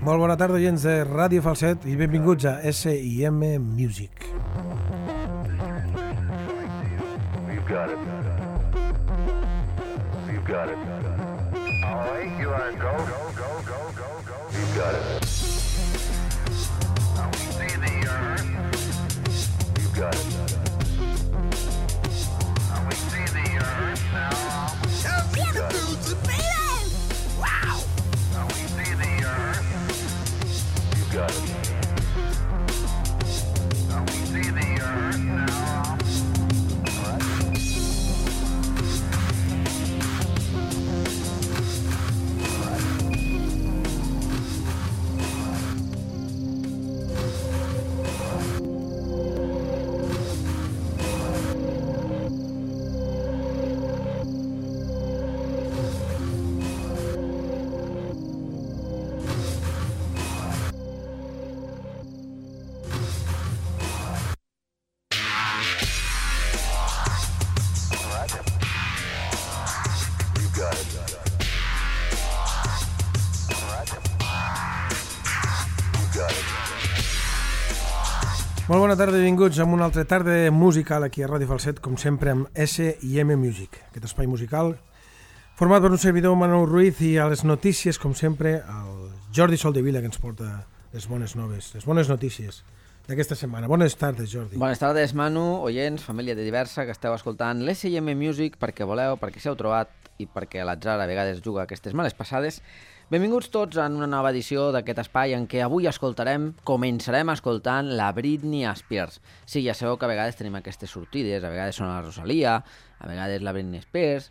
Molt bona tarda, oients de Ràdio Falset, i benvinguts a S&M Music. We've got it. We've got it. All right, you are go. We've got it. Now we see the earth. We've got it. Now we see the earth now. We've got it. Wow! Now we see the earth. We've got it. Now we see the earth now. All right. Molt bona tarda i benvinguts a una altra tarda musical aquí a Ràdio Falset, com sempre amb S&M Music, aquest espai musical format per un servidor, Manu Ruiz, i a les notícies, com sempre, el Jordi Soldevila, que ens porta les bones noves, les bones notícies d'aquesta setmana. Bones tardes, Jordi. Bones tardes, Manu, oients, família de Diversa, que esteu escoltant l'S&M Music perquè voleu, perquè s'heu trobat i perquè l'atzar a vegades juga aquestes males passades. Benvinguts tots en una nova edició d'aquest espai en què avui començarem escoltant la Britney Spears. Sí, ja sabeu que a vegades tenim aquestes sortides, a vegades són la Rosalia, a vegades la Britney Spears,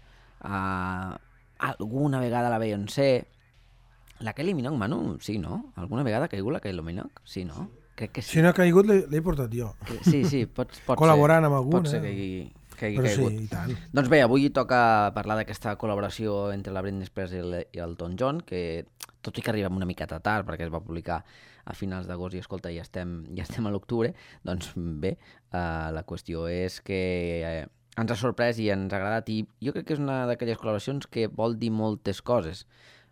alguna vegada la Beyoncé, la Kylie Minogue, Manu, sí, no? Alguna vegada ha caigut la Kylie Minogue? Sí, no? Crec que sí. Si no ha caigut, l'he portat jo. Sí, pot col·laborant amb alguna. Pot ser que hagi però caigut. Sí, i tant. Doncs bé, avui toca parlar d'aquesta col·laboració entre la Britney Spears i Elton John, que tot i que arribem una miqueta tard perquè es va publicar a finals d'agost i escolta, ja estem a l'octubre, doncs bé, la qüestió és que ens ha sorprès i ens ha agradat, i jo crec que és una d'aquelles col·laboracions que vol dir moltes coses.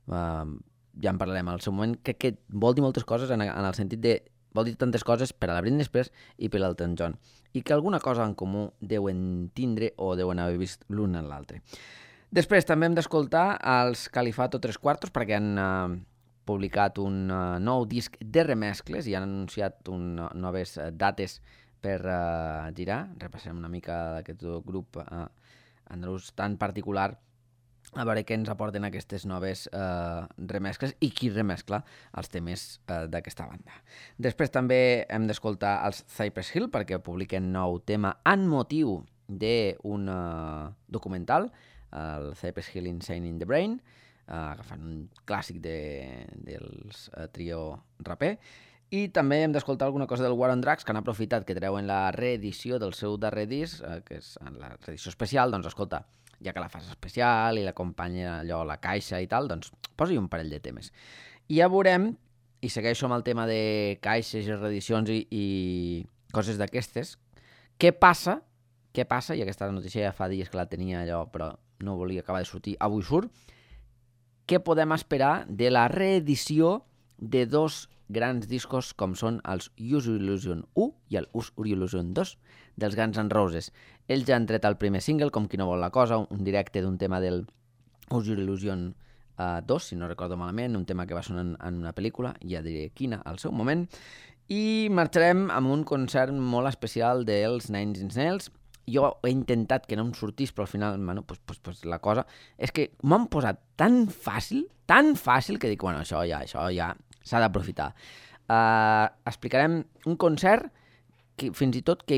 Ja en parlarem al seu moment, que vol dir moltes coses en el sentit de vol dir tantes coses per a la Britney Spears i per a l'Elton John, i que alguna cosa en comú deuen tindre o deuen haver vist l'un en l'altre. Després també hem d'escoltar els Califato 3/4 perquè han publicat un nou disc de remescles i han anunciat noves dates per girar. Repassem una mica d'aquest grup andalús tan particular, a veure què ens aporten aquestes noves remescles i qui remescla els temes d'aquesta banda. Després també hem d'escoltar els Cypress Hill perquè publiquen nou tema en motiu d'un documental, el Cypress Hill Insane in the Brain, agafant un clàssic dels trio raper. I també hem d'escoltar alguna cosa del War on Drugs, que han aprofitat que treuen la reedició del seu darrer disc, que és la reedició especial. Doncs escolta, ja que la fas especial i l'acompanya allò la caixa i tal, doncs posa-hi un parell de temes. I ja veurem, i segueixo amb el tema de caixes i reedicions i coses d'aquestes, què passa, i aquesta notícia ja fa dies que la tenia allò, però no volia acabar de sortir, avui surt, què podem esperar de la reedició de dos grans discos com són els Use Your Illusion 1 i el Use Your Illusion 2 dels Guns N' Roses. Ells ja han tret el primer single, Com qui no vol la cosa, un directe d'un tema del Use Your Illusion 2, si no recordo malament, un tema que va sonar en una pel·lícula, ja diré quina al seu moment, i marxarem amb un concert molt especial dels Nine Inch Nails. Jo he intentat que no em sortís, però al final, bueno, pues la cosa és que m'han posat tan fàcil que dic, bueno, això ja s'ha d'aprofitar. Explicarem un concert que fins i tot que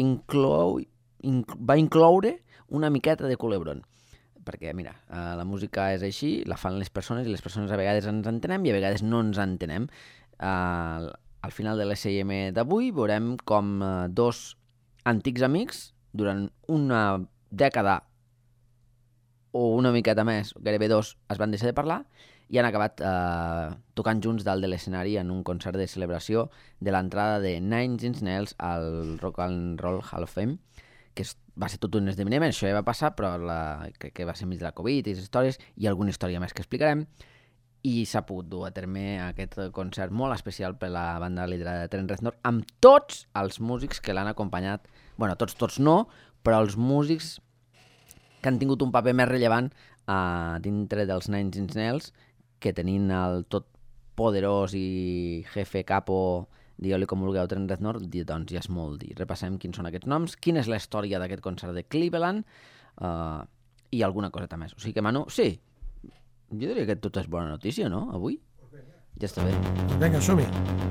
va incloure una miqueta de Culebron. Perquè, mira, la música és així, la fan les persones i les persones a vegades ens entenem i a vegades no ens entenem. Al final de l'S&M d'avui veurem com dos antics amics durant una dècada o una miqueta més, gairebé dos, es van deixar de parlar i han acabat tocant junts dalt de l'escenari en un concert de celebració de l'entrada de Nine Inch Nails al Rock and Roll Hall of Fame, que va ser tot un esdeveniment. Això ja va passar, però crec que va ser mig de la Covid i les històries, i alguna història més que explicarem. i s'ha pogut dur a terme aquest concert molt especial per la banda liderada de Trent Reznor, amb tots els músics que l'han acompanyat, bueno, tots no, però els músics que han tingut un paper més rellevant dintre dels Nine Inch Nails, que tenint el tot poderós i jefe capo, digue-li com vulgueu, Trent Reznor, doncs ja és molt dir. Repassem quins són aquests noms, quina és la història d'aquest concert de Cleveland i alguna coseta més. O sigui que, Manu, sí, jo diria que tot és bona notícia, no?, avui? Ja està bé. Vinga, som-hi.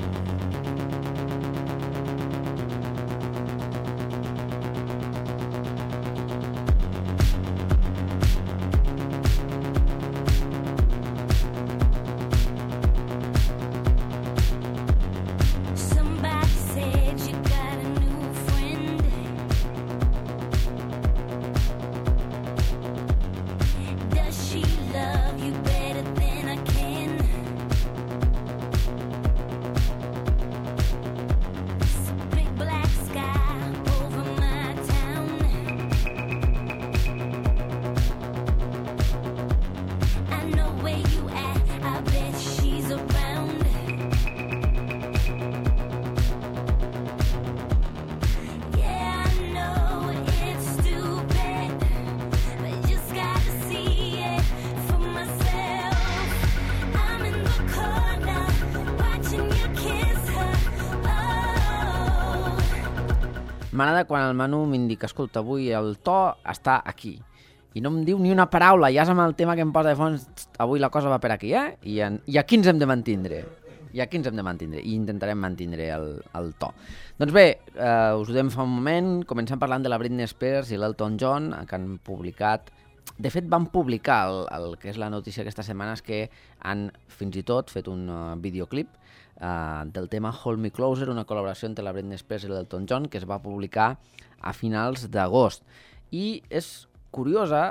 M'agrada quan el Manu m'indica, escolta, avui el to està aquí. I no em diu ni una paraula, ja és amb el tema que em posa de fons, avui la cosa va per aquí, eh? I aquí ens hem de mantindre. I aquí ens hem de mantindre. I intentarem mantindre el to. Doncs bé, us ho dèiem fa un moment, comencem parlant de la Britney Spears i l'Elton John, que han publicat... De fet, van publicar el que és la notícia aquesta setmana, és que han fins i tot fet un videoclip del tema Hold Me Closer, una col·laboració entre la Britney Spears i l'Elton John, que es va publicar a finals d'agost. I és curiosa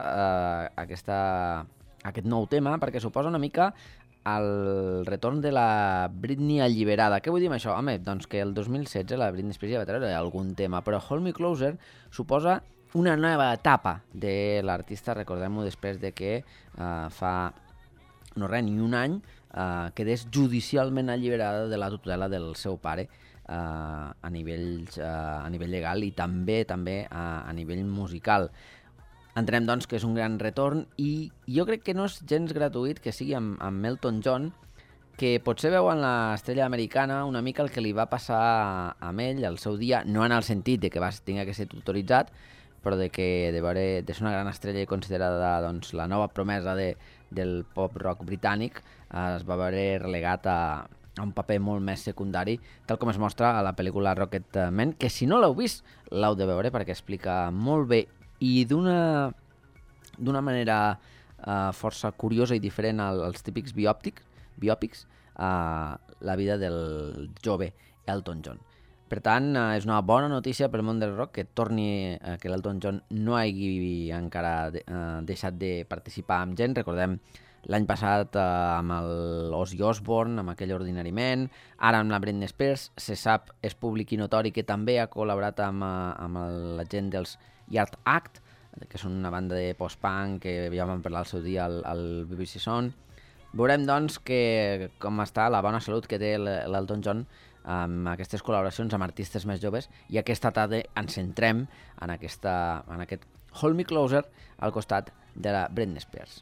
aquest nou tema, perquè suposa una mica el retorn de la Britney alliberada. Què vull dir amb això? Home, doncs que el 2016 la Britney Spears ja va treure algun tema, però Hold Me Closer suposa una nova etapa de l'artista, recordem-ho, després de que fa no res, ni un any, quedés judicialment alliberada de la tutela del seu pare a nivell legal i també a nivell musical. Entenem, doncs, que és un gran retorn i jo crec que no és gens gratuït que sigui amb Elton John, que potser veu en l'estrella americana una mica el que li va passar amb ell al seu dia, no en el sentit de que tinga que ser tutoritzat, però de ser una gran estrella i considerada doncs, la nova promesa del pop rock britànic, es va veure relegat a un paper molt més secundari, tal com es mostra a la pel·lícula Rocketman, que si no l'heu vist, l'heu de veure perquè explica molt bé i d'una manera força curiosa i diferent als típics biòpics la vida del jove Elton John. Per tant, és una bona notícia per al món del rock que l'Elton John no hagi encara deixat de participar amb gent. Recordem l'any passat amb l'Ozzy Osbourne, amb aquell Ordinary Man, ara amb la Britney Spears, se sap, és públic i notori que també ha col·laborat amb la gent dels Yard Act, que són una banda de post-punk que ja vam parlar al seu dia al BBC Sound. Veurem, doncs, com està la bona salut que té l'Elton John amb aquestes col·laboracions amb artistes més joves, i aquesta tarda ens centrem en aquest Hold Me Closer al costat de la Britney Spears.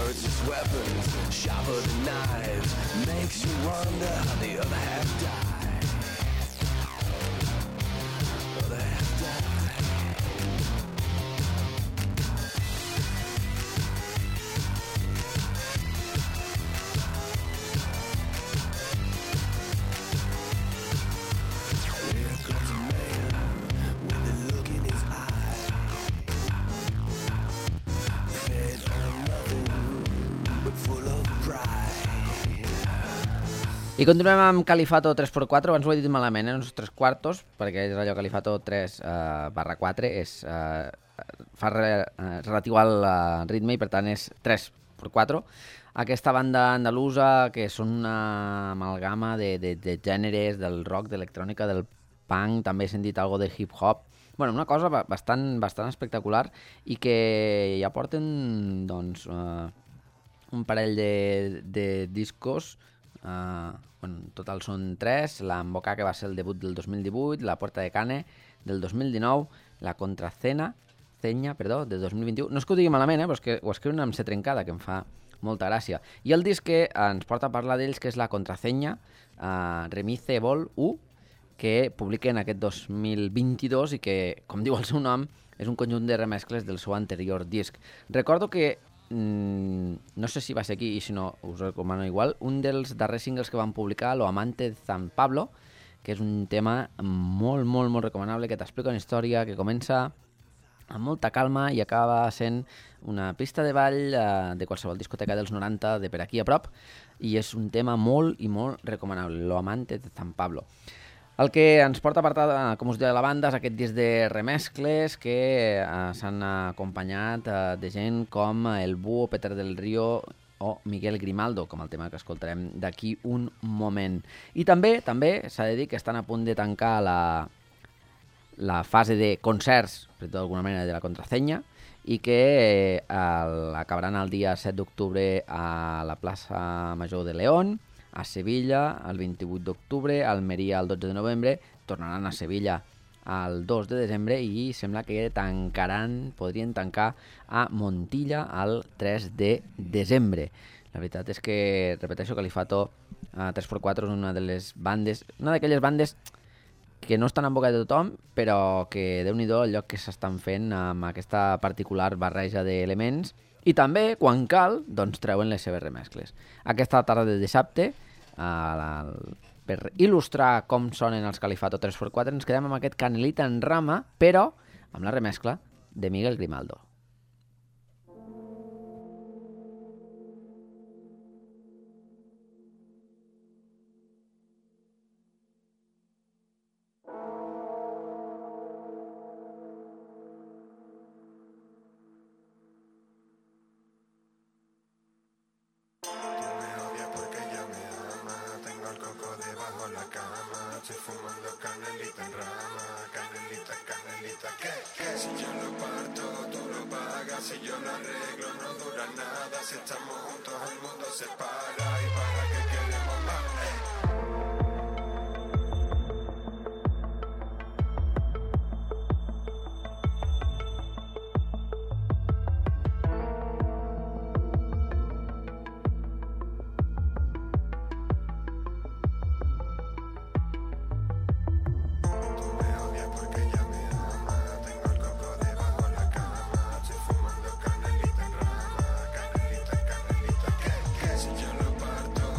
it's just weapons, sharper than knives. Makes you wonder how the other half died. Other half died. Here comes a man with a look in his eye, fed on nothing but full of pride. I continuem amb Califato 3x4, abans ho he dit malament, uns 3 quartos, perquè és allò Califato 3/4, fa relatiu al ritme i per tant és 3x4. Aquesta banda andalusa, que són una amalgama de gèneres, del rock, d'electrònica, del punk, també he sentit algo de hip-hop. Bueno, una cosa bastant espectacular i que ja porten doncs, un parell de discos. En total són 3, la Emboca, que va ser el debut del 2018, la Puerta de Cane del 2019, la Contracenya, de 2021. No és que ho digui malament, però és que ho escriuen amb C trencada, que em fa molta gràcia. I el disc que ens porta a parlar d'ells, que és la Contracenya, Remice Vol 1, que publiquen aquest 2022 i que, com diu el seu nom, és un conjunt de remescles del seu anterior disc. Recordo que no sé si va ser aquí i si no us recomano igual, un dels darrers singles que van publicar, Lo Amante de San Pablo, que és un tema molt recomanable, que t'explica una història que comença amb molta calma i acaba sent una pista de ball de qualsevol discoteca dels 90 de per aquí a prop, i és un tema molt recomanable, Lo Amante de San Pablo. El que ens porta a parlar, com us deia, la banda és aquest disc de remescles que s'han acompanyat de gent com El Búho, Peter del Río o Miguel Grimaldo, com el tema que escoltarem d'aquí un moment. I també s'ha de dir que estan a punt de tancar la fase de concerts, per dir d'alguna manera, de la Contracenya, i que acabaran el dia 7 d'octubre a la plaça Major de León, a Sevilla el 28 d'octubre, a Almeria el 12 de novembre, tornaran a Sevilla el 2 de desembre i sembla que podrien tancar a Montilla el 3 de desembre. La veritat és que, repeteixo, Califato 3x4 és una de les bandes, una d'aquelles bandes que no estan en boca de tothom, però que Déu-n'hi-do el lloc que s'estan fent amb aquesta particular barreja d'elements. I també, quan cal, doncs treuen les seves remescles. Aquesta tarda de dissabte, per il·lustrar com sonen els Califato 3x4, ens quedem amb aquest Canelita en Rama, però amb la remescla de Miguel Grimaldo. Si yo lo parto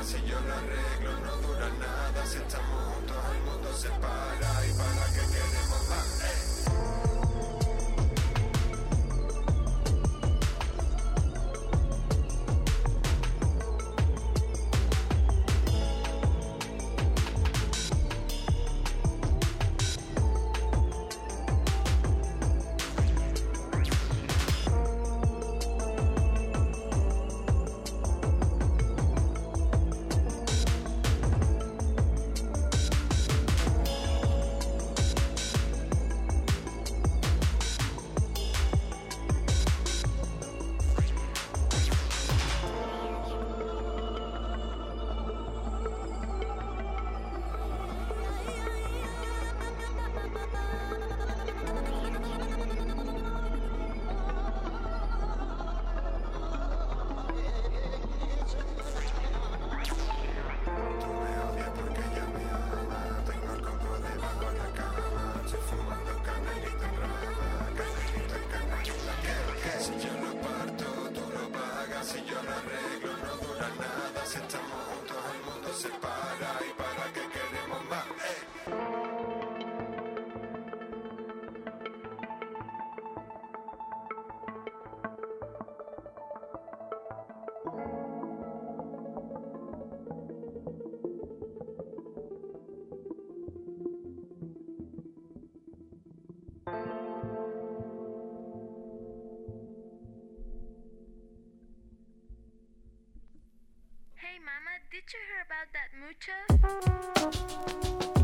si yo lo arreglo no dura nada. Si estamos juntos el mundo se para. ¿Y para qué queremos más? Hey mama, did you hear about that mucho?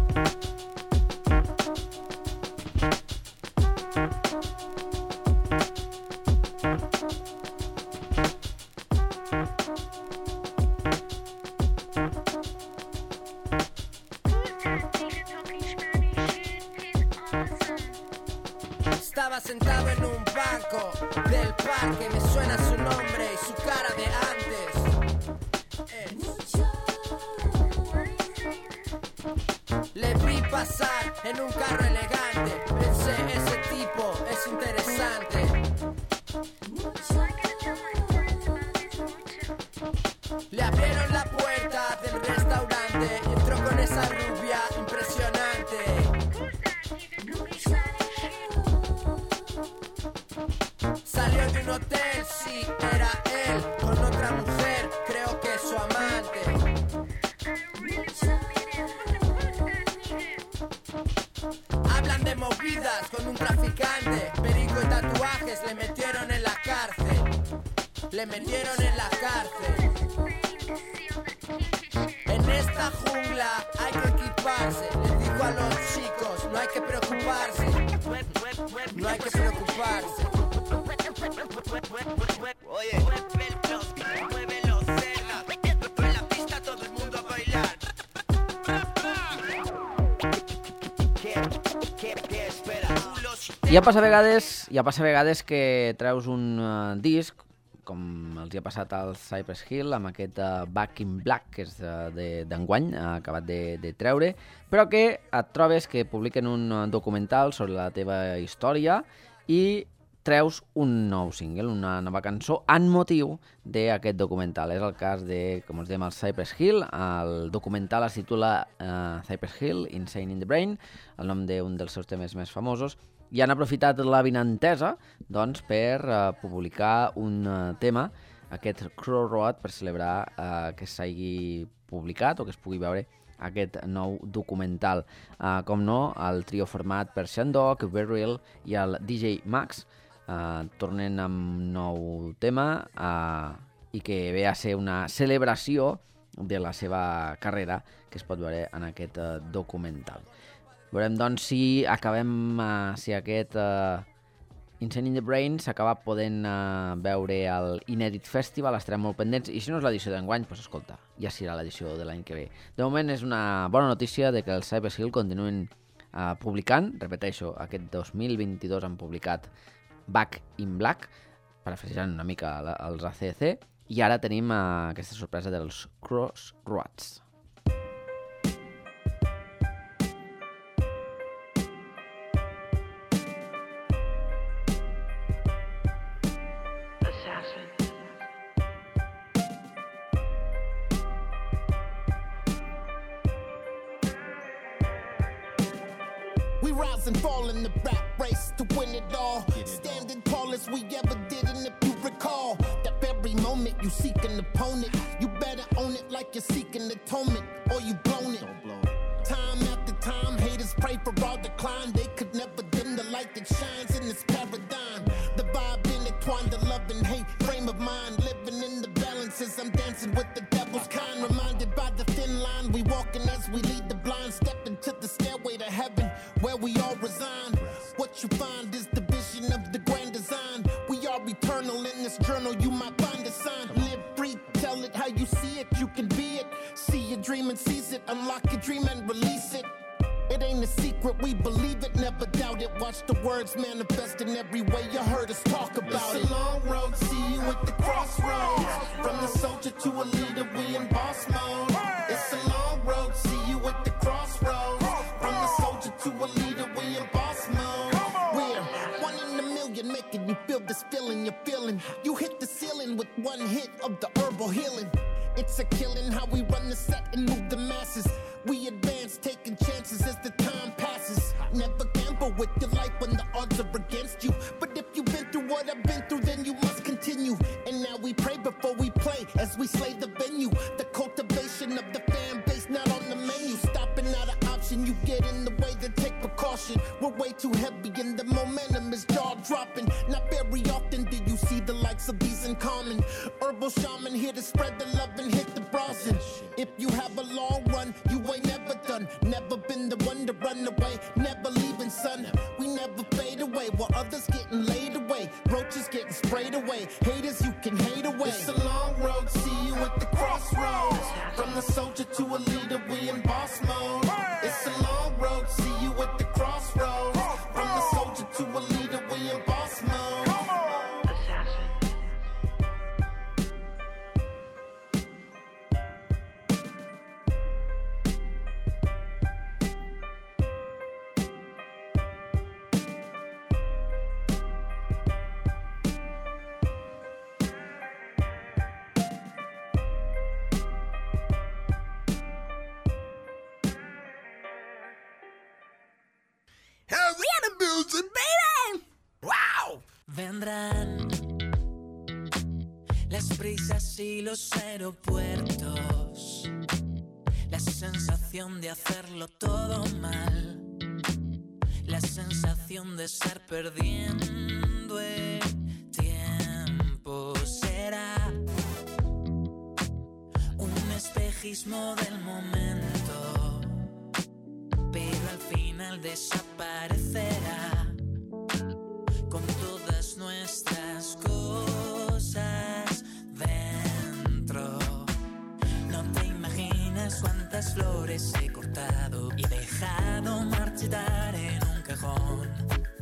Estaba sentado en un banco del parque, me suena su nombre y su cara de antes. Le vi pasar en un carro elegante, pensé, ese tipo es interesante. Le abrieron la puerta del restaurante y entró con esa rubia impresionante. Salió de un hotel, sí, era él, con otra mujer, creo que su amante. Hablan de movidas con un traficante, perico y tatuajes le metieron en la cárcel. Le metieron en la cárcel. En esta jungla hay que equiparse, les dijo a los chicos, no hay que preocuparse. No hay que preocuparse. Oye, muévelo cerca, en la pista todo el mundo a bailar. ¿Qué esperas? Ja passa a vegades que treus un disc, com els hi ha passat al Cypress Hill, amb aquest Back in Black, que és d'enguany, acabat de treure, però que et trobes que publiquen un documental sobre la teva història i treus un nou single, una nova cançó, en motiu d'aquest documental. És el cas de, com us dèiem, el Cypress Hill. El documental es titula Cypress Hill, Insane in the Brain, el nom d'un dels seus temes més famosos, i han aprofitat l'avinentesa doncs, per publicar un tema, aquest Crow Road, per celebrar que s'hagi publicat o que es pugui veure aquest nou documental. Com no, el trio format per Shandog, Burial i el DJ Max tornen amb nou tema i que ve a ser una celebració de la seva carrera que es pot veure en aquest documental. Veurem, doncs, si aquest Insane in the Brain s'acaba podent veure al Inedit Festival, estarem molt pendents, i si no és l'edició d'enguany, doncs escolta, ja serà l'edició de l'any que ve. De moment és una bona notícia de que els Cypress Hill continuen publicant, repeteixo, aquest 2022 han publicat Back in Black, parafrasejant una mica els ACDC, i ara tenim aquesta sorpresa dels Crossroads. rise and fall in the rap race to win it all. Standing tall as we ever did, and if you recall, that very moment you seek an opponent, you better own it like you're seeking atonement, or you blown it. Time after time, haters pray for our decline. They could never dim the light that shines in this paradigm. The vibe intertwined, the love and hate frame of mind, living in the balances. I'm dancing with the devil's kind, reminded by the thin line we walking as we lead the blind, step into the stairway to heaven where we all resign. What you find is the vision of the grand design. We are eternal in this journal, you might find a sign. Live free, tell it how you see it, you can be it. See your dream and seize it, unlock your dream and release it. It ain't a secret, we believe it, never doubt it. Watch the words manifest in every way you heard us talk about it. It's a long road, see you at the crossroads. From the soldier to a leader, we in boss mode. It's a long road, see you at the crossroads. From the soldier to a leader, we in boss mode. We're 1 in a million, making you feel this feeling you're feeling. You hit the ceiling with one hit of the herbal healing. It's a killing how we run the set and move the masses. We advance, taking chances as the time passes. Never gamble with your life when the odds are against you. But if you've been through what I've been through, then you must continue. And now we pray before we play as we slay the venue. The cultivation of the fan base not on the menu. Stopping out an option, you get in the way, then take precaution. We're way too heavy and the momentum is jaw dropping. Not very often do you see the likes of these in common. Herbal shaman here to spread the love and hit the browsing. If you have a long run, you ain't never done. Never been the one to run away, never leaving, son. We never fade away while others getting laid away. Roaches getting sprayed away. Haters, you can hate away. It's a long road, see you at the crossroads. From the soldier to a leader, we in boss mode. It's a long road, see you at the crossroads. From the soldier to a leader, we in boss mode. Vendrán las prisas y los aeropuertos, la sensación de hacerlo todo mal, la sensación de estar perdiendo el tiempo. Será un espejismo del momento, pero al final desaparecerá con todas nuestras cosas dentro. No te imaginas cuántas flores he cortado y dejado marchitar en un cajón.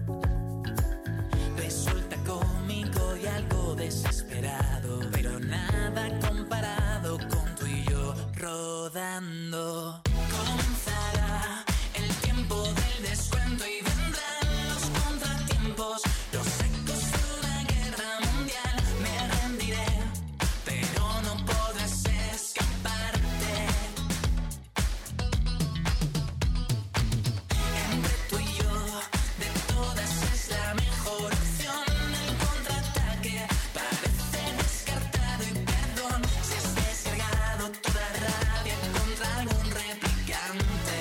Resulta cómico y algo desesperado, pero nada comparado con tú y yo rodando. Comenzará el tiempo del descuento y vendrán los contratiempos. Los ecos de una guerra mundial. Me rendiré, pero no podrás escaparte. Entre tú y yo, de todas es la mejor opción. El contraataque parece descartado y perdón si has descargado toda rabia contra algún replicante.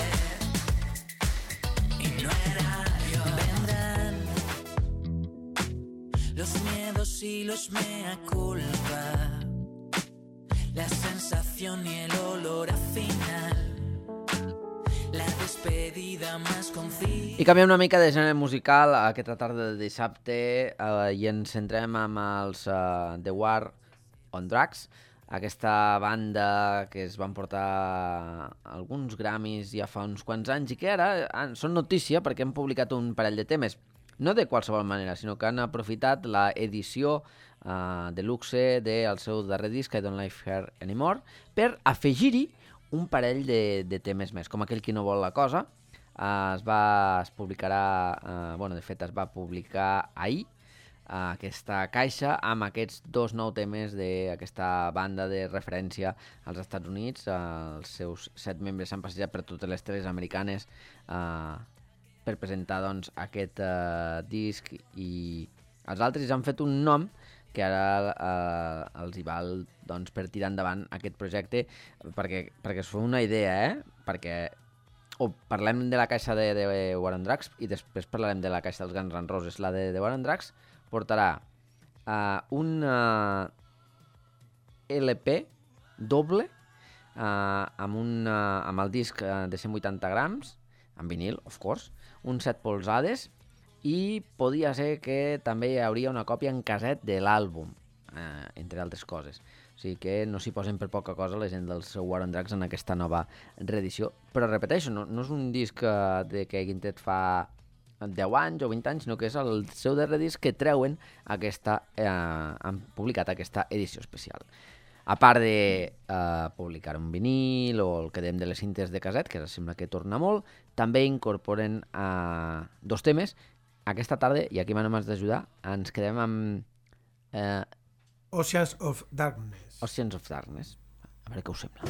Y no era yo. Vendrán los miedos y los mea culpa, la sensación y el olor a final, la despedida más concisa. I canviem una mica de gènere musical aquesta tarda de dissabte i ens centrem amb els The War on Drugs, aquesta banda que es van portar alguns Grammys ja fa uns quants anys i que ara són notícia perquè han publicat un parell de temes. No de qualsevol manera, sinó que han aprofitat la edició de luxe del seu darrer disc, I Don't Like Her Anymore, per afegir-hi un parell de temes més, com aquell qui no vol la cosa. Es publicarà, de fet es va publicar ahir aquesta caixa amb aquests 2 nous temes d'aquesta banda de referència als Estats Units. Els seus 7 membres s'han passejat per totes les teles americanes per presentar doncs, aquest disc, i els altres han fet un nom que ara els hi val doncs, per tirar endavant aquest projecte, perquè es fa una idea, perquè o parlem de la caixa de War on Drugs i després parlarem de la caixa dels Guns N' Roses. La de War on Drugs portarà un LP doble amb el disc de 180 grams, en vinil, of course, un 7 polzades, i podia ser que també hi hauria una còpia en caset de l'àlbum, entre altres coses. O sigui que no s'hi posen per poca cosa la gent dels War on Drugs en aquesta nova reedició. Però repeteixo, no és un disc que hagin tret fa 10 anys o 20 anys, sinó que és el seu darrer disc que treuen han publicat aquesta edició especial. A part de publicar un vinil o el que dèiem de les cintes de caset, que sembla que torna molt, també incorporen 2 temes. Aquesta tarda, i aquí m'han d'ajudar, ens quedem amb Oceans of Darkness. Oceans of Darkness. A veure què us sembla.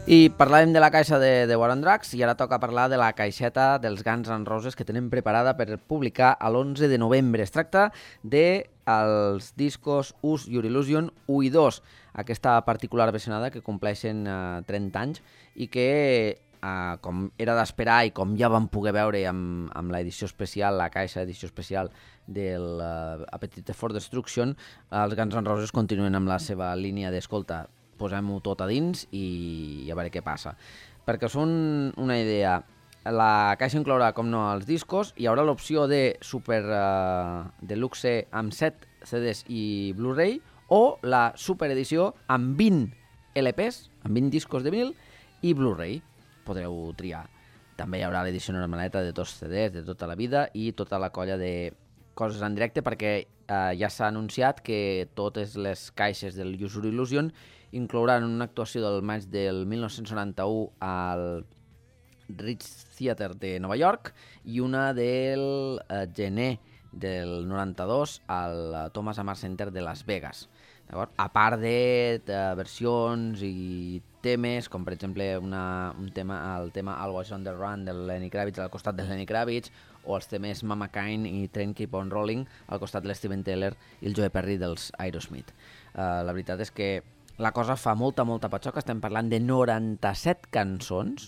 I parlàvem de la caixa de War and Drugs i ara toca parlar de la caixeta dels Guns N' Roses que tenen preparada per publicar a l'11 de novembre. Es tracta dels discos Use Your Illusion 1 i 2, aquesta particular versionada que compleixen 30 anys i que, com era d'esperar i com ja vam poder veure amb l'edició especial, la caixa edició especial del Appetite for Destruction, els Guns N' Roses continuen amb la seva línia d'escolta, posem-ho tot a dins i a veure què passa. Perquè us són una idea, la caixa inclourà, com no, els discos, hi haurà l'opció de Super Deluxe amb 7 CDs i Blu-ray o la Super Edició amb 20 LPs, amb 20 discos de vinil i Blu-ray. Podreu triar. També hi haurà l'edició normaleta de 2 CDs de tota la vida i tota la colla de coses en directe perquè ja s'ha anunciat que totes les caixes del Use Your Illusion inclouran una actuació del maig del 1991 al Ritz Theater de Nova York i una del gener del 92 al Thomas Amar Center de Las Vegas. A part de versions i temes, com per exemple el tema Always on the Run de Lenny Kravitz al costat de Lenny Kravitz, o els temes Mama Kind i Train Keep on Rolling al costat de l'Steven Tyler i el Joe Perry dels Aerosmith. La veritat és que la cosa fa molta patxoca, estem parlant de 97 cançons,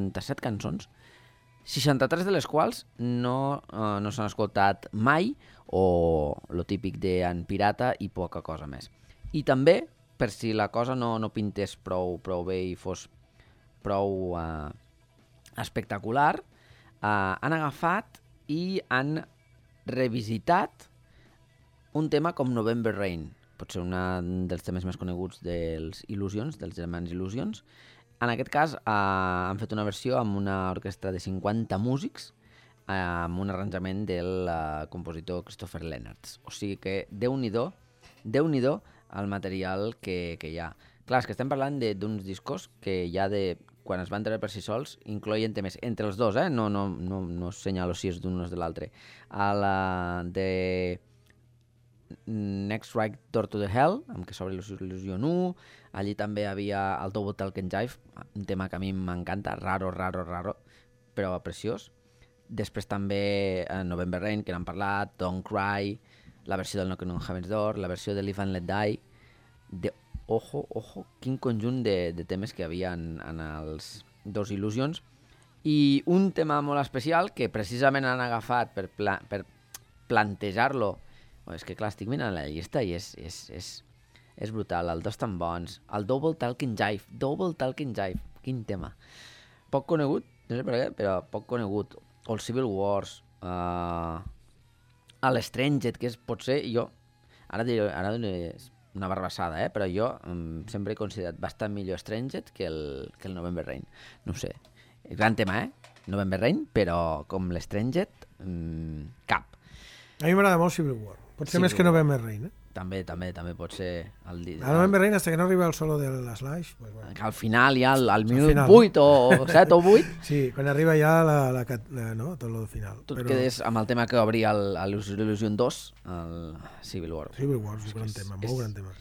63 de les quals no s'han escoltat mai, o lo típic d'en pirata i poca cosa més. I també, per si la cosa no pintés prou bé i fos prou espectacular, han agafat i han revisitat un tema com November Rain, pot ser un dels temes més coneguts dels Illusions, dels germans Illusions. En aquest cas han fet una versió amb una orquestra de 50 músics amb un arranjament del compositor Christopher Leonard. O sigui que Déu-n'hi-do el material que hi ha. Clar, és que estem parlant d'uns discos que ja quan es van treure per si sols incloïen temes entre els dos, no senyalo si és d'un o és de l'altre. A la de Next Right Door to the Hell, amb què s'obre Illusion 1, allí també hi havia el Double Talk and Jive, un tema que a mi m'encanta, raro, però preciós. Després també November Rain, que n'hem parlat, Don't Cry, la versió del Knockin' on Heaven's Door, la versió de Live and Let Die, ojo, quin conjunt de temes que hi havia en els dos Illusions, i un tema molt especial que precisament han agafat per plantejar-lo. És que clar, estic mirant la llista i és brutal, els dos tan bons, el Double Talking Jive, quin tema. Poc conegut, no sé per què, però poc conegut. O el Civil Wars, l'Estranged, que pot ser, jo, ara és una barbassada, però jo sempre he considerat bastant millor Estranged que el November Rain. No sé, gran tema, November Rain, però com l'Estranged, cap. A mi m'agrada molt Civil War. Pot ser més que November Rain, També pot ser... El November Rain, fins que no arriba el solo de la Slash... Que al final, ja al minut 8 o 7 o 8... Sí, quan arriba ja tot el final. Tu et quedes amb el tema que obria l'Illusion 2, el Civil War. Civil War, és un gran tema, molt gran tema.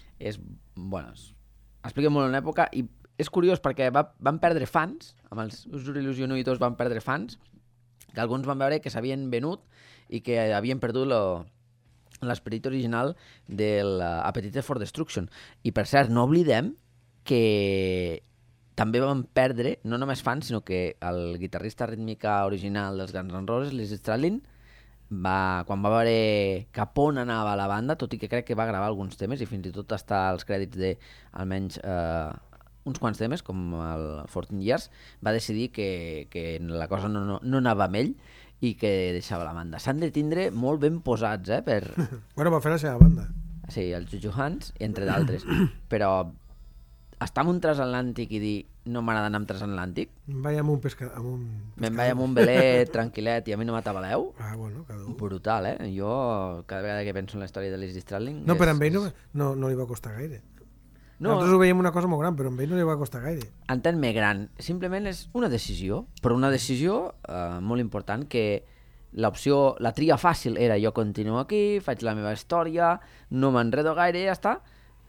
Explica molt en època i és curiós perquè van perdre fans, amb els Illusion 1 i 2 van perdre fans, que alguns van veure que s'havien venut i que havien perdut l'esperit original de l'Appetite for Destruction. I per cert, no oblidem que també van perdre, no només fans, sinó que el guitarrista rítmica original dels Guns N' Roses, Lizzy Stradlin, quan va veure cap on anava la banda, tot i que crec que va gravar alguns temes i fins i tot està als crèdits de almenys uns quants temes, com el 14 Years, va decidir que la cosa no anava amb ell i que deixava la banda. S'han de tindre molt ben posats, per... Bueno, va fer la seva banda. Sí, el Juju Hans, entre d'altres. Però estar en un transatlàntic i dir no m'agrada anar amb transatlàntic... Me'n vaig amb un Me'n vaig amb un velet tranquil·let i a mi no m'atabaleu. Bueno, cada un. Brutal, Jo, cada vegada que penso en la història de Lizzy Stradlin... No, però amb ell no li va costar gaire. Nosaltres ho veiem una cosa molt gran, però amb ell no li va costar gaire. Entén-me gran, simplement és una decisió, però una decisió molt important, que la tria fàcil era jo continuo aquí, faig la meva història, no m'enredo gaire i ja està,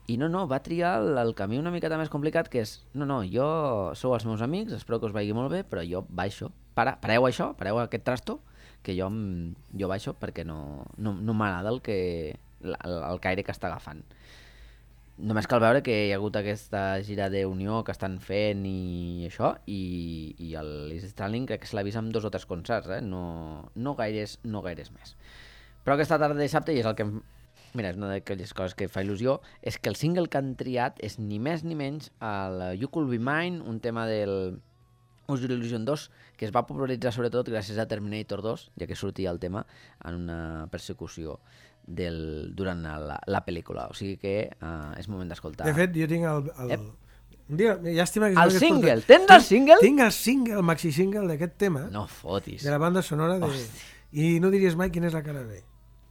I no, va triar el camí una miqueta més complicat, que és, no, jo sou els meus amics, espero que us vagi molt bé, però jo baixo. Pareu això, pareu aquest trasto, que jo baixo perquè no m'agrada el caire que està agafant. Només cal veure que hi ha hagut aquesta gira d'unió que estan fent i això, i l'Easy Starling crec que se l'ha vist amb 2 o 3 concerts, no gaires més. Però aquesta tarda de dissabte, i és el que... Mira, és una d'aquelles coses que fa il·lusió, és que el single que han triat és ni més ni menys el You Could Be Mine, un tema del Use Your Illusion 2, que es va popularitzar sobretot gràcies a Terminator 2, ja que sortia el tema en una persecució durant la pel·lícula. O sigui que és moment d'escoltar. De fet, jo tinc un dia, llàstima que... El single! Tens el single? Tinc el single, el maxi single d'aquest tema. No fotis. De la banda sonora de... I no diries mai quin és la cara B.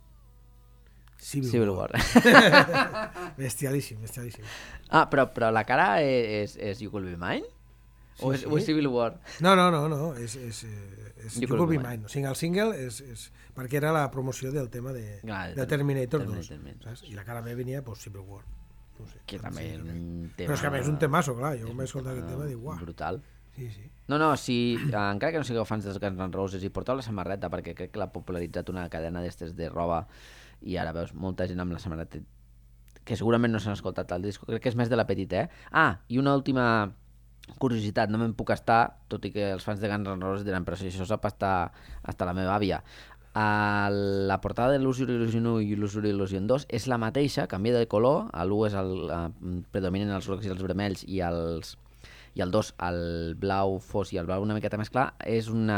Civil War. Bestialíssim. Ah, però la cara és You Could Be Mine? O és Civil War? No, és You Could Be Mine. O sigui, el single és perquè era la promoció del tema de Terminator 2. Saps? I la cara B venia Civil War. No sé, que també és un tema... Però és que a més és un temazo, clar. Jo quan vaig escoltar aquest tema dic, uah. Brutal. Sí. No, si encara que no sigueu fans dels Guns N' Roses i porteu la samarreta, perquè crec que l'ha popularitzat una cadena d'estes de roba i ara veus molta gent amb la samarreta que segurament no s'han escoltat el disc, crec que és més de la petita, i una última curiositat, no me'n puc estar, tot i que els fans de Guns N' Roses diran, però si això sap hasta la meva àvia. La portada de l'Use Your Illusion 1 i l'Use Your Illusion 2 és la mateixa, canvia de color, l'1 és predominen els grocs i els vermells i el 2 el blau fos i el blau una miqueta més clar, és un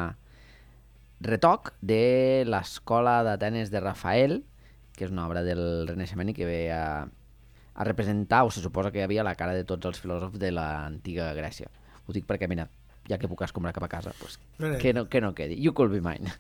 retoc de l'escola d'Atenes de Rafael, que és una obra del Renaixement i que ve a representar, o se suposa que hi havia la cara de tots els filòsofs de l'antiga Grècia. Ho dic perquè, mira, ja que puc escombrar cap a casa, pues, que no quedi. You Could Be Mine.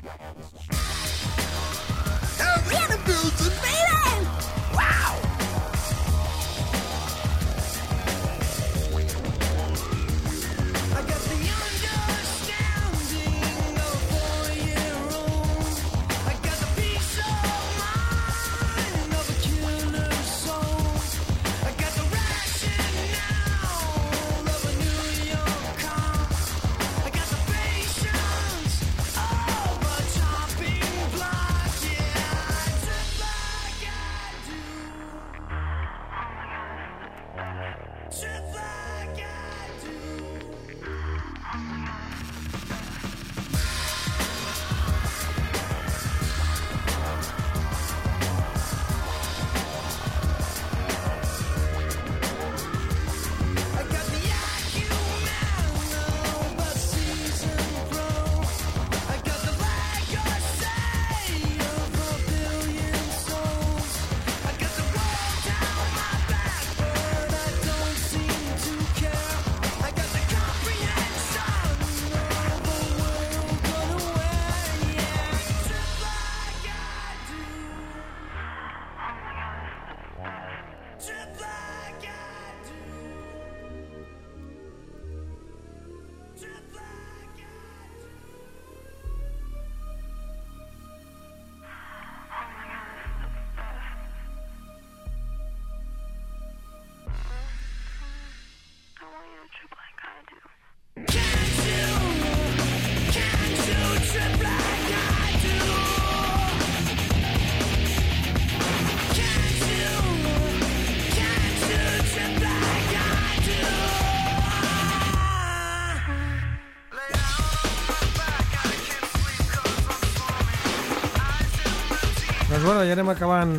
Doncs bueno, ja anem acabant.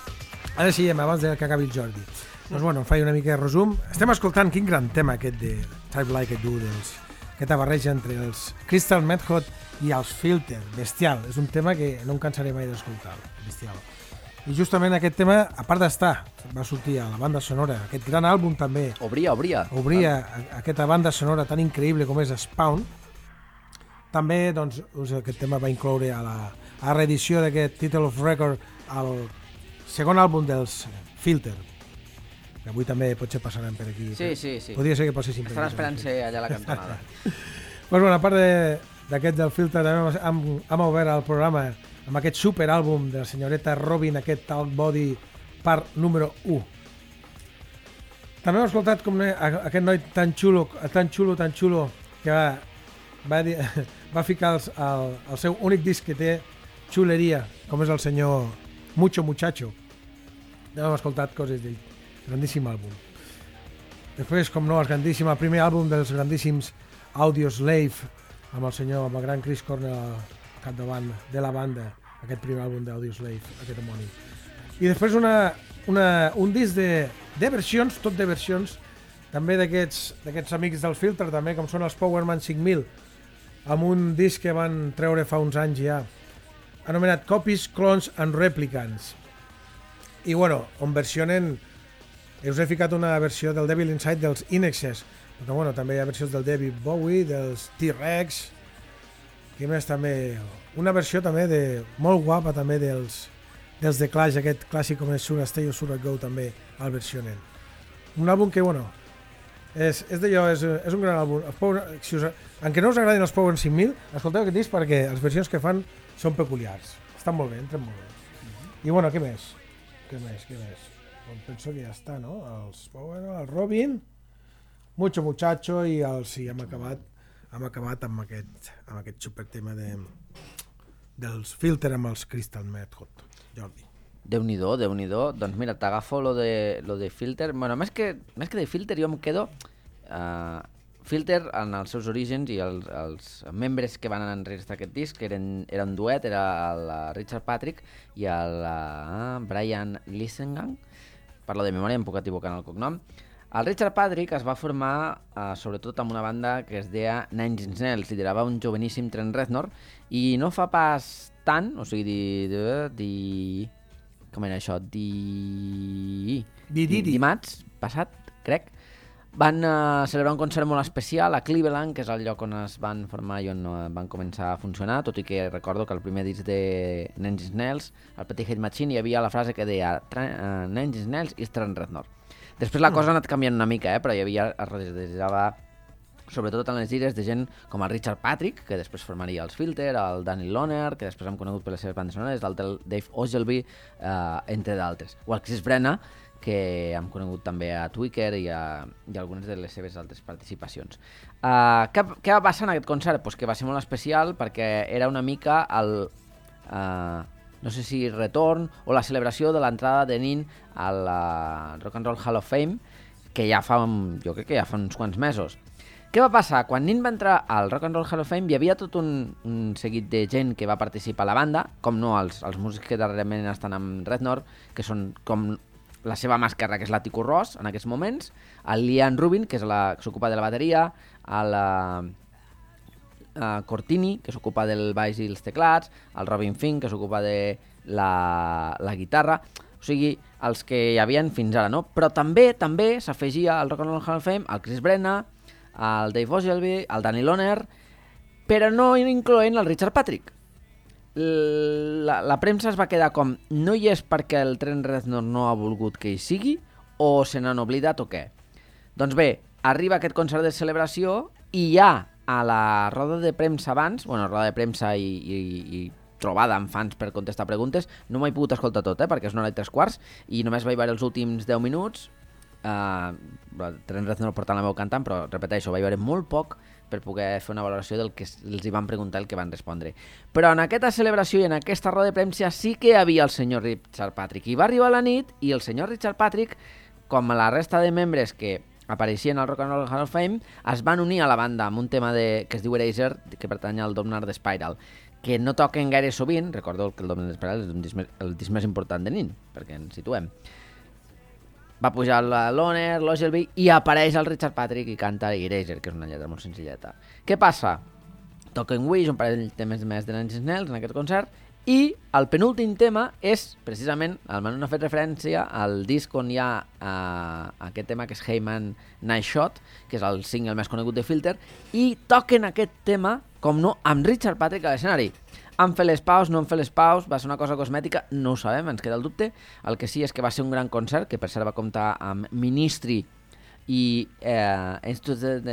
Ara sí, abans que acabi el Jordi. Doncs bueno, faig una mica de resum. Estem escoltant quin gran tema aquest de Type Like a Doodles. Aquesta barreja entre els Crystal Method i els Filter. Bestial. És un tema que no em cansaré mai d'escoltar. Bestial. I justament aquest tema, a part d'estar, va sortir a la banda sonora, aquest gran àlbum també. Obria aquesta banda sonora tan increïble com és Spawn. També doncs, aquest tema va incloure a la reedició d'aquest Title of Record al segon àlbum dels Filter, que avui també potser passaran per aquí. Sí. Podria ser que passessin per aquí. Estan esperant-se allà a la cantonada. Pues bueno, a part d'aquest del Filter, també hem obert el programa amb aquest superàlbum de la senyoreta Robin, aquest Talk Body part número 1. També hem escoltat com aquest noi tan xulo, que va ficar el seu únic disc que té xuleria, com és el senyor Mucho Muchacho. Ja hem escoltat coses d'ell. Grandíssim àlbum. Després, com no, el primer àlbum dels grandíssims Audioslave, amb el gran Chris Cornell al capdavant de la banda, aquest primer àlbum d'Audioslave, aquest homònim. I després un disc de versions, tot de versions, també d'aquests amics del Filter, també, com són els Powerman 5000, amb un disc que van treure fa uns anys ja, anomenat Copies, Clones and Replicants. I bueno, on versionen, us he ficat una versió del Devil Inside dels In-Excess, però bueno, també hi ha versions del David Bowie, dels T-Rex, que més també, una versió també molt guapa també dels The Clash, aquest clàssic com és Should I Stay or Should I Go també el versionen. Un àlbum que bueno, és d'allò, és un gran àlbum. Encara no us agradin els Power 5000, escolteu aquest disc perquè les versions que fan són peculiars. Estan molt bé, entren molt bé. I bueno, què més? Penso que ja està, no? Els Power, el Robin, Mucho Muchacho i hem acabat amb aquest supertema dels Filter amb els Crystal Method. Jordi. Déu-n'hi-do. Doncs mira, t'agafo lo de Filter. Bueno, més que de Filter, jo em quedo... Filter, en els seus orígens i els membres que van enregistrar aquest disc era un duet, era el Richard Patrick i el Brian Lisengang. Parlo de memòria, em puc equivocar en el cognom. El Richard Patrick es va formar sobretot amb una banda que es deia Nine Inch Nails, liderava un joveníssim Trent Reznor, i no fa pas tant, o sigui, com era això? Dimarts passat, crec, van celebrar un concert molt especial a Cleveland, que és el lloc on es van formar i on van començar a funcionar, tot i que recordo que el primer disc de Nine Inch Nails, el Petit Hate Machine, hi havia la frase que deia Nine Inch Nails i Trent Reznor. Després la cosa ha anat canviant una mica, però hi havia, es rodejava sobretot en les gires de gent com el Richard Patrick, que després formaria els Filter, el Danny Loner, que després hem conegut per les seves bandes sonores, el Dave Ogilvy, entre d'altres. O el Chris Brenna, que hem conegut també a Twitter i algunes de les seves altres participacions. Què va passar en aquest concert? Pues que va ser molt especial perquè era una mica el, no sé si retorn o la celebració de l'entrada de Nin al Rock and Roll Hall of Fame, que jo crec que ja fa uns quants mesos. Què va passar? Quan Nin va entrar al Rock and Roll Hall of Fame hi havia tot un seguit de gent que va participar a la banda, com no els músics que darrerament estan amb Reznor, que són com la seva màscara, que és l'Atticus Ross, en aquests moments, el Liam Rubin, que s'ocupa de la bateria, el Cortini, que s'ocupa del baix i els teclats, el Robin Fink, que s'ocupa de la guitarra, o sigui, els que hi havien fins ara, no? Però també s'afegia al Rock and Roll Hall of Fame el Chris Brenna, el Dave Ogilvy, el Danny Loner, però no incloent el Richard Patrick. La premsa es va quedar com no hi és perquè el Trent Reznor no ha volgut que hi sigui o se n'han oblidat o què. Doncs bé, arriba aquest concert de celebració i ja a la roda de premsa abans, roda de premsa i trobada amb fans per contestar preguntes, no m'he pogut escoltar tot, perquè és 1:03 i només vaig veure els últims 10 minuts. Trent Reznor portant la veu cantant, però repeteixo, vaig veure molt poc per poder fer una valoració del que els hi van preguntar i el que van respondre. Però en aquesta celebració i en aquesta roda de premsa sí que hi havia el senyor Richard Patrick. I va arribar la nit i el senyor Richard Patrick, com la resta de membres que apareixien al Rock and Roll Hall of Fame, es van unir a la banda amb un tema que es diu Eraser, que pertany al Domnar de Spiral, que no toquen gaire sovint. Recordo que el Domnar de Spiral és el disc més important de Nin, perquè ens situem. Va pujar la Loner, l'Ogilvy, i apareix el Richard Patrick i canta Eraser, que és una lletra molt senzilleta. Què passa? Toquen Wish, un parell de temes més de Nine Inch Nails en aquest concert, i el penúltim tema és, precisament, el Manu ha fet referència al disc on hi ha aquest tema que és Hey Man Nice Shot, que és el single més conegut de Filter, i toquen aquest tema, com no, amb Richard Patrick a l'escenari. Han fet les paus, no han fet les paus, va ser una cosa cosmètica, no ho sabem, ens queda el dubte. El que sí és que va ser un gran concert, que per cert va comptar amb Ministry i Institute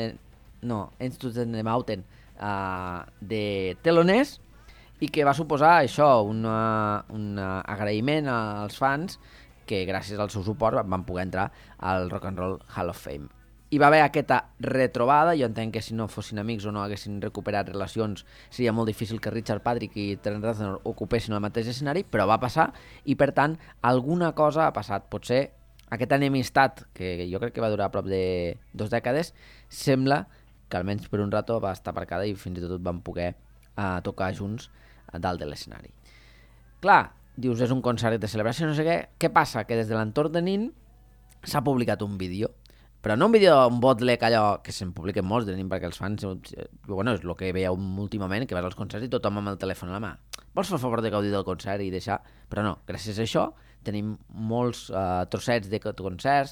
of the Mountain de teloners, i que va suposar això, un agraïment als fans que gràcies al seu suport van poder entrar al Rock and Roll Hall of Fame. Hi va haver aquesta retrobada, jo entenc que si no fossin amics o no haguessin recuperat relacions seria molt difícil que Richard Patrick i Trent Reznor ocupessin el mateix escenari, però va passar i per tant alguna cosa ha passat. Potser aquesta enemistat, que jo crec que va durar a prop de 2 dècades, sembla que almenys per un rato va estar aparcada i fins i tot van poder tocar junts dalt de l'escenari. Clar, dius, és un concert de celebració, no sé què. Què passa? Que des de l'entorn de Nin s'ha publicat un vídeo. Però no un vídeo, un bootleg allò, que se'n publiquen molts de Nin perquè els fans, bueno, és el que veieu últimament, que vas als concerts i tothom amb el telèfon a la mà. Vols fer el favor de gaudir del concert i deixar... Però no, gràcies a això tenim molts trossets de concerts.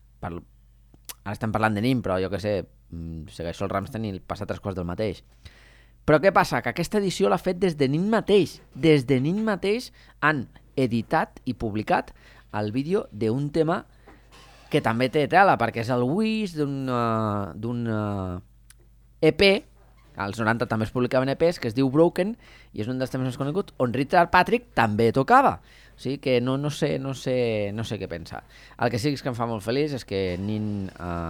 Ara estem parlant de Nin, però jo què sé, segueixo el Rammstein i passa 3 quarts del mateix. Però què passa? Que aquesta edició l'ha fet des de Nin mateix. Des de Nin mateix han editat i publicat el vídeo d'un tema que també té tela, perquè és el Wish d'un EP, als 90 també es publicaven EPs, que es diu Broken, i és un dels temes més coneguts, on Richard Patrick també tocava. O sigui que no sé què pensar. El que sí que em fa molt feliç és que Nin,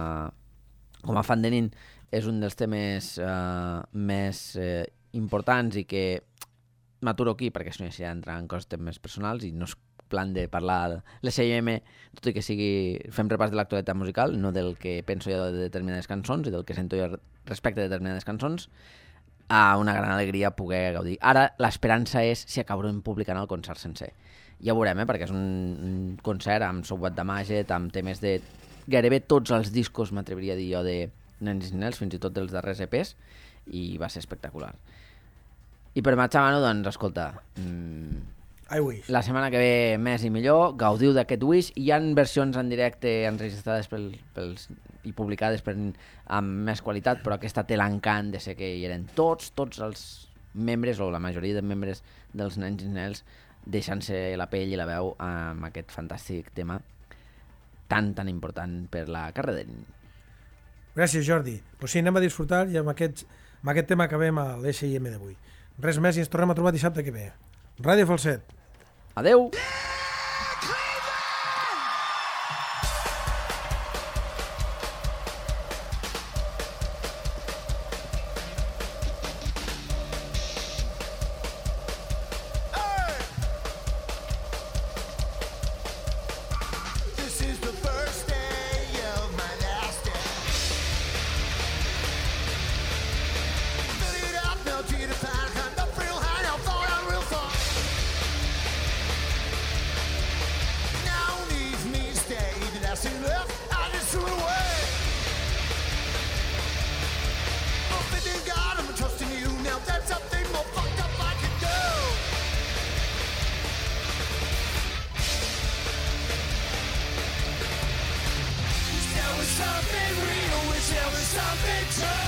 com a fan de Nin, és un dels temes més importants i que m'aturo aquí, perquè si no ja entrar en coses més personals i no és plan de parlar l'S&M, tot i que fem repàs de l'actualitat musical, no del que penso jo de determinades cançons i del que sento jo respecte a determinades cançons, a una gran alegria poder gaudir. Ara l'esperança és si acabarem publicant el concert sencer. Ja ho veurem, perquè és un concert amb software de Maget, amb temes de gairebé tots els discos, m'atreviria a dir jo, de Nine Inch Nails, fins i tot dels darrers EPs, i va ser espectacular. I per marxar, Manu, doncs, escolta, I wish. La setmana que ve més i millor, gaudiu d'aquest Wish. Hi ha versions en directe enregistrades i publicades amb més qualitat, però aquesta té l'encant de ser que hi eren tots els membres, o la majoria de membres dels Nine Inch Nails, deixant-se la pell i la veu amb aquest fantàstic tema tan important per la carrera d'ell. Gràcies, Jordi. Pues sí, anem a disfrutar i amb aquest tema acabem a l'S&M d'avui. Res més i ens tornem a trobar dissabte que ve. Ràdio Falset. Adeu! This is the first day of my last day. Fill it up now to the pan, hand up real high, now fall down real far. Now leave me stay, the last thing left, I just threw it away. Oh, faith in God, I'm trusting you, now that's something more fucked up I can do. There was something real, wish there was something true.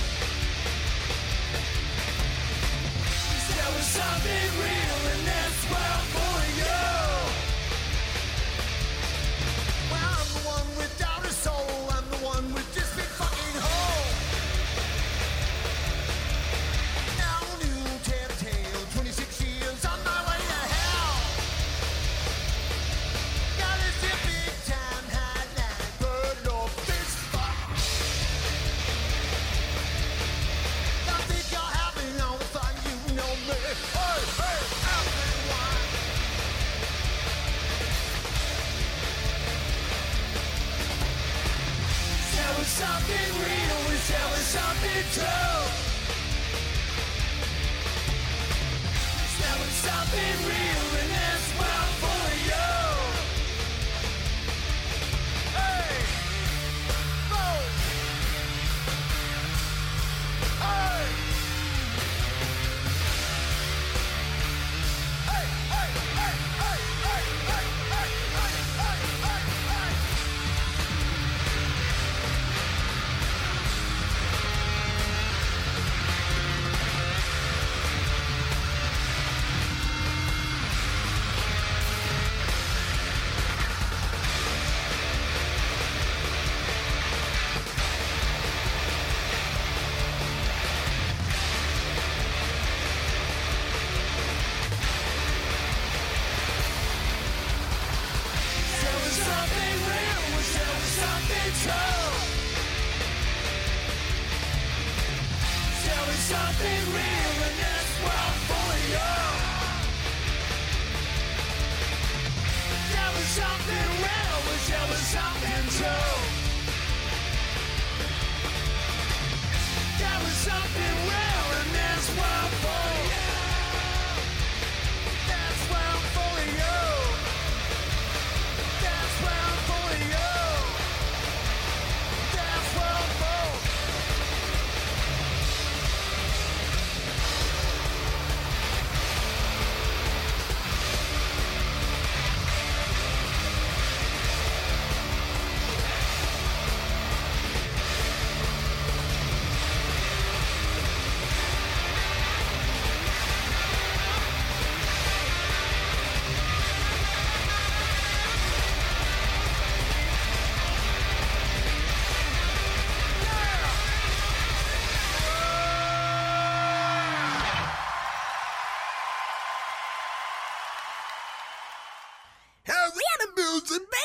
There was something real in this world for you. Well, I'm the one without a soul, I'm the one with this big fucking hole. Now new tale, 26 years on my way to hell. Got a zip big time high line, bird or fist fuck. I think you're having all the fun, you know me. Hey, hey, everyone. There was something real, wish there was something true. There was something real in this world for you. Hey! Oh! Hey! Hey! Hey! Hey! Hey! Hey! Hey! Hey! Hey! Hey! Hey! There was something real, wish there was something true. There was something real in this world for you. There was something real, wish there was something true. There was something real in this world for you. That's where I'm for you. That's where I'm for you. That's where I'm for. Hurry in the building, baby!